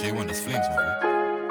J1, das Flinks, man.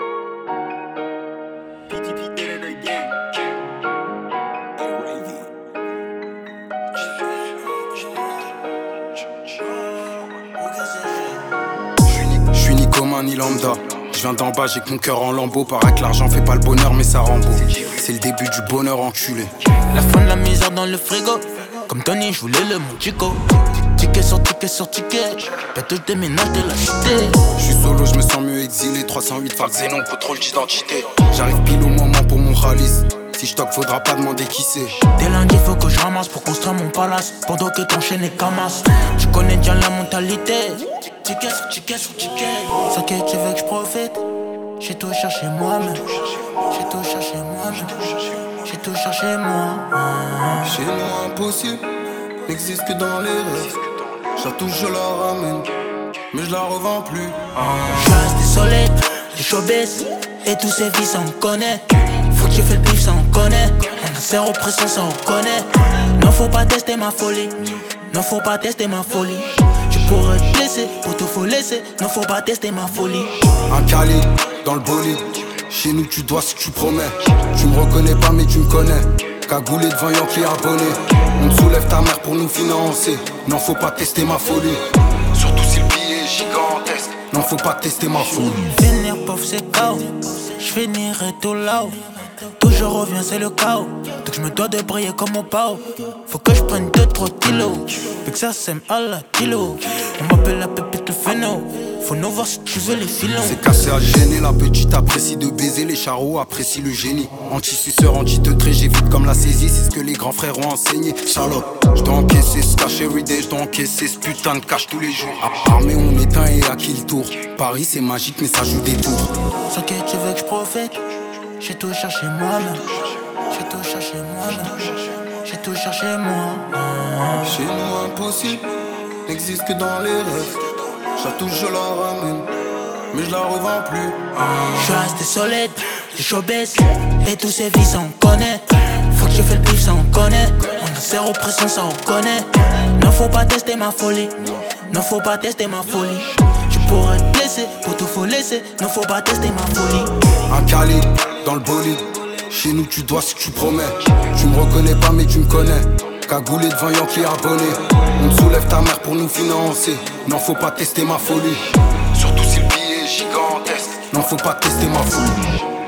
Je suis ni commun ni lambda. Je viens d'en bas, j'ai que mon cœur en lambeaux. Paraît que l'argent fait pas le bonheur, mais ça rend beau. C'est le début du bonheur enculé. La fin de la misère dans le frigo. Comme Tony, je voulais le Montico. Ticket sur ticket sur ticket. Bientôt je déménage de la cité. Je suis solo, je me sens mieux exilé. 308 Val Xénon, contrôle d'identité. J'arrive pile au moment pour mon ralice. Si je toque, faudra pas demander qui c'est. Dès lundi, faut que je ramasse pour construire mon palace. Pendant que t'enchaînes les camas. Tu connais déjà la mentalité. Ticket sur ticket sur ticket. Ça que tu veux que je profite. J'ai tout cherché moi-même. J'ai tout cherché moi-même. J'ai tout cherché moi. Chez moi impossible, n'existe que dans les rêves. J'touche, je la ramène, mais je la revends plus. Je suis resté solide, les showbiz. Et tous ces vies, ça on connaît. Faut que tu fais le pif, ça on connaît. On a zéro pression, ça on connaît. Non, faut pas tester ma folie. Non, faut pas tester ma folie. Je pourrais te blesser, pour tout faut laisser. Non, faut pas tester ma folie. Un cali dans le bolide. Chez nous tu dois ce que tu promets. Tu me reconnais pas mais tu me connais. Cagoulé devant Yankee abonné. On te soulève ta mère pour nous financer. Non faut pas tester ma folie. Surtout si le billet est gigantesque. Non faut pas tester ma folie. Finir pauvre c'est chaos. J'finirai tout là-haut. Tout je reviens c'est le chaos. Donc je me dois de briller comme au pao. Faut que je prenne 2-3 kilos. Vu que ça sème à la kilo. On m'appelle la pépite le phéno. Faut nous voir si tu veux les filons. C'est cassé à gêner, la petite apprécie de baiser. Les charros apprécient le génie. Anti-suceur, anti-teutré, j'évite comme la saisie. C'est ce que les grands frères ont enseigné. Salope, j'dois encaisser ce cash everyday. J'dois encaisser ce putain de cash tous les jours. Armé on éteint et à qui le tour. Paris c'est magique mais ça joue des tours. C'est que tu veux que je profite. J'ai tout cherché moi-même. J'ai tout cherché moi-même. J'ai tout cherché moi. Chez nous impossible, n'existe que dans les rêves. J'touche, je la ramène, mais je la revends plus. Je suis resté solide, les showbiz. Et tous ces vies, ça on connaît. Faut que je fais le pif, ça on connaît. On a zéro pression, ça on connaît. Non, faut pas tester ma folie. Non, faut pas tester ma folie. Je pourrais te blesser, pour tout faut laisser. Non, faut pas tester ma folie. Un cali dans le bolide. Chez nous tu dois ce que tu promets. Tu me reconnais pas mais tu me connais. Cagoulé devant Yankee abonné. On te soulève ta mère pour nous financer. Non faut pas tester ma folie. Surtout si le billet est gigantesque. Non faut pas tester ma folie.